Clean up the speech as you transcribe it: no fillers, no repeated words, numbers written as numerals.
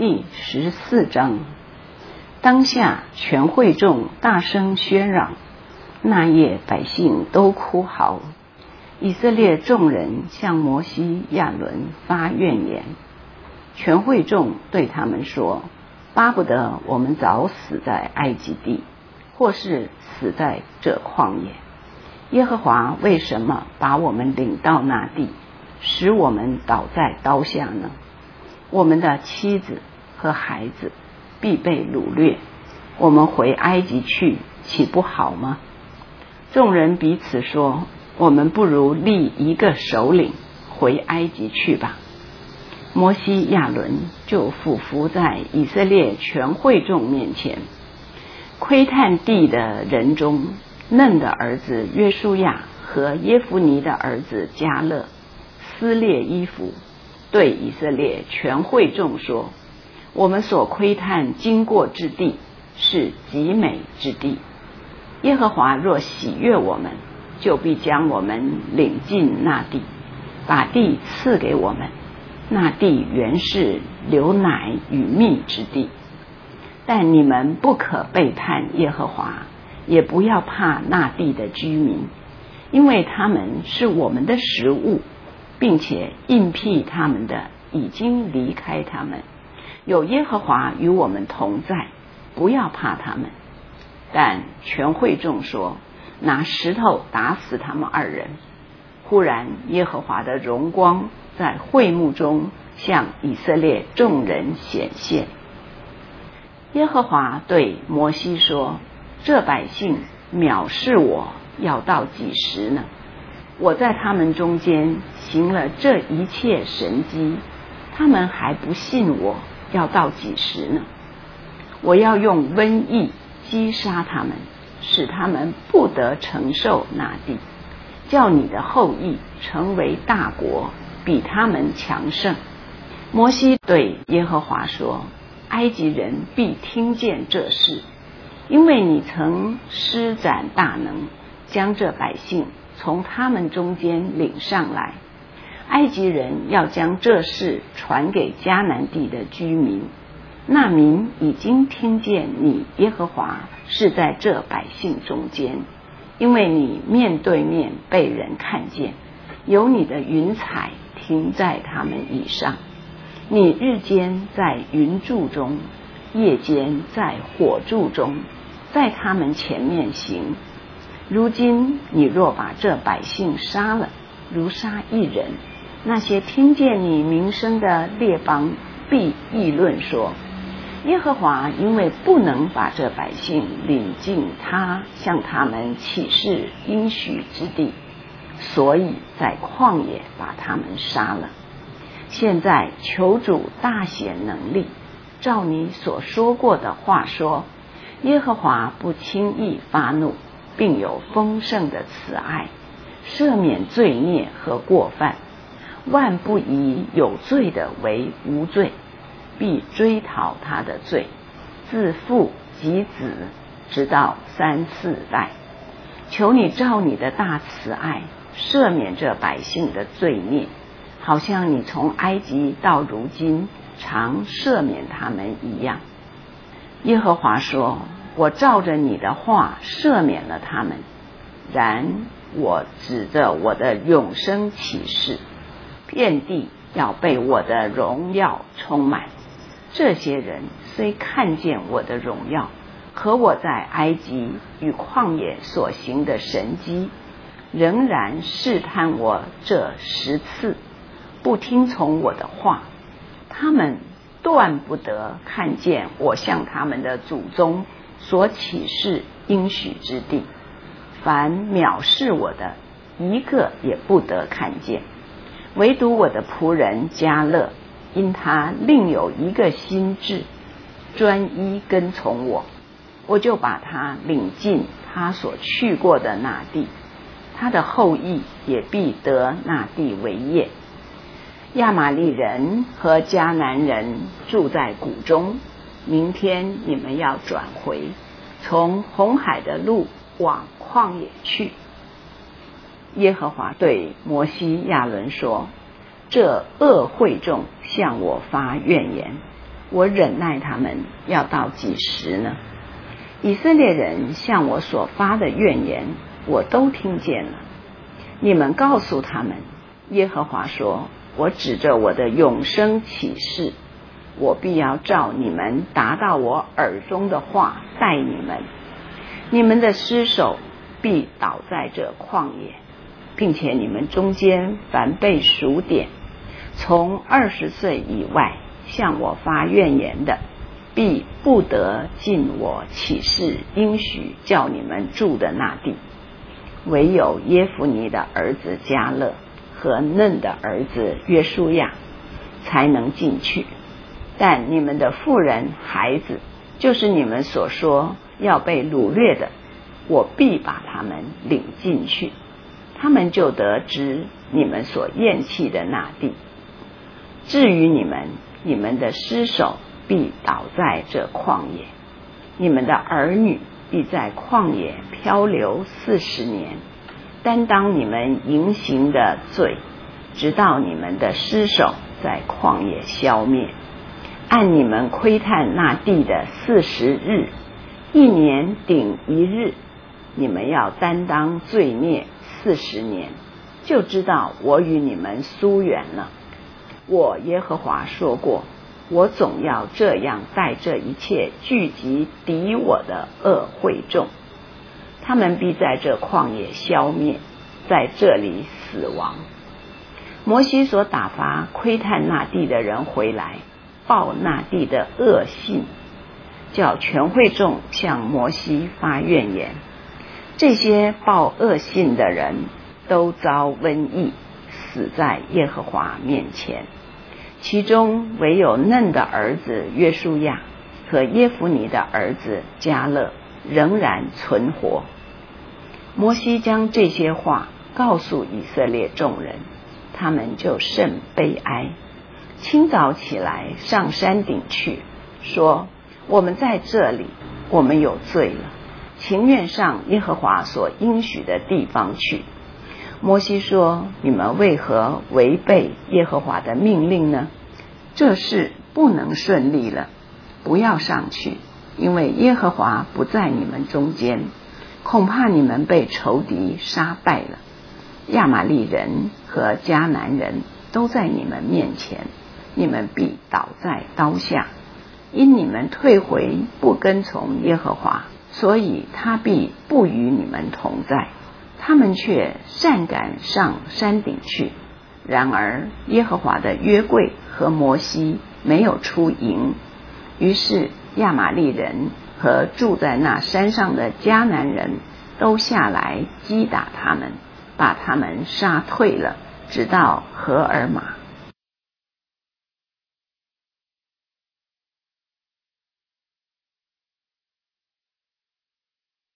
第14章。当下全会众大声喧嚷，那夜百姓都哭嚎。以色列众人向摩西、亚伦发怨言。全会众对他们说：巴不得我们早死在埃及地，或是死在这旷野。耶和华为什么把我们领到那地，使我们倒在刀下呢？我们的妻子和孩子必被掳掠，我们回埃及去，岂不好吗？众人彼此说：我们不如立一个首领，回埃及去吧。摩西、亚伦就俯伏在以色列全会众面前。窥探地的人中，嫩的儿子约书亚和耶孚尼的儿子迦勒撕裂衣服，对以色列全会众说：我们所窥探经过之地是极美之地，耶和华若喜悦我们，就必将我们领进那地，把地赐给我们。那地原是流奶与蜜之地。但你们不可背叛耶和华，也不要怕那地的居民，因为他们是我们的食物，并且应辟他们的已经离开他们。有耶和华与我们同在，不要怕他们。但全会众说：拿石头打死他们二人。忽然耶和华的荣光在会幕中向以色列众人显现。耶和华对摩西说：这百姓藐视我，要到几时呢？我在他们中间行了这一切神迹，他们还不信我，要到几时呢？我要用瘟疫击杀他们，使他们不得承受那地，叫你的后裔成为大国，比他们强盛。摩西对耶和华说：埃及人必听见这事，因为你曾施展大能，将这百姓从他们中间领上来。埃及人要将这事传给迦南地的居民，那民已经听见你耶和华是在这百姓中间，因为你面对面被人看见，有你的云彩停在他们以上。你日间在云柱中，夜间在火柱中，在他们前面行。如今你若把这百姓杀了，如杀一人，那些听见你名声的列邦必议论说：耶和华因为不能把这百姓领进他向他们起誓应许之地，所以在旷野把他们杀了。现在求主大显能力，照你所说过的话说：耶和华不轻易发怒，并有丰盛的慈爱，赦免罪孽和过犯，万不以有罪的为无罪，必追讨他的罪，自父及子，直到3、4代。求你照你的大慈爱，赦免这百姓的罪孽，好像你从埃及到如今常赦免他们一样。耶和华说：我照着你的话赦免了他们，然我指着我的永生起誓，遍地要被我的荣耀充满。这些人虽看见我的荣耀和我在埃及与旷野所行的神迹，仍然试探我这10次，不听从我的话，他们断不得看见我向他们的祖宗所起誓应许之地。凡藐视我的，一个也不得看见。唯独我的仆人迦勒，因他另有一个心志，专一跟从我，我就把他领进他所去过的那地，他的后裔也必得那地为业。亚玛利人和迦南人住在谷中，明天你们要转回，从红海的路往旷野去。耶和华对摩西、亚伦说：这恶会众向我发怨言， 我忍耐他们要到几时呢？以色列人向我所发的怨言，我都听见了。你们告诉他们，耶和华说，我指着我的永生起誓，我必要照你们达到我耳中的话待你们。你们的尸首必倒在这旷野，并且你们中间凡被数点，从20岁以外向我发怨言的，必不得进我起誓应许叫你们住的那地。唯有耶孚尼的儿子迦勒和嫩的儿子约书亚才能进去，但你们的妇人孩子，就是你们所说要被掳掠的，我必把他们领进去，他们就得知你们所厌弃的那地。至于你们，你们的尸首必倒在这旷野，你们的儿女必在旷野漂流40年，担当你们淫行的罪，直到你们的尸首在旷野消灭。按你们窥探那地的40日，1年顶1日，你们要担当罪孽40年，就知道我与你们疏远了。我耶和华说过，我总要这样待这一切聚集敌我的恶会众，他们必在这旷野消灭，在这里死亡。摩西所打发窥探那地的人回来，报那地的恶信，叫全会众向摩西发怨言。这些报恶信的人都遭瘟疫，死在耶和华面前。其中唯有嫩的儿子约书亚和耶孚尼的儿子迦勒仍然存活。摩西将这些话告诉以色列众人，他们就甚悲哀。清早起来上山顶去，说，我们在这里，我们有罪了，情愿上耶和华所应许的地方去。摩西说，你们为何违背耶和华的命令呢？这事不能顺利了，不要上去，因为耶和华不在你们中间，恐怕你们被仇敌杀败了。亚玛利人和迦南人都在你们面前，你们必倒在刀下，因你们退回不跟从耶和华，所以他必不与你们同在。他们却擅赶上山顶去，然而耶和华的约柜和摩西没有出营，于是亚玛利人和住在那山上的迦南人都下来击打他们，把他们杀退了，直到何尔玛。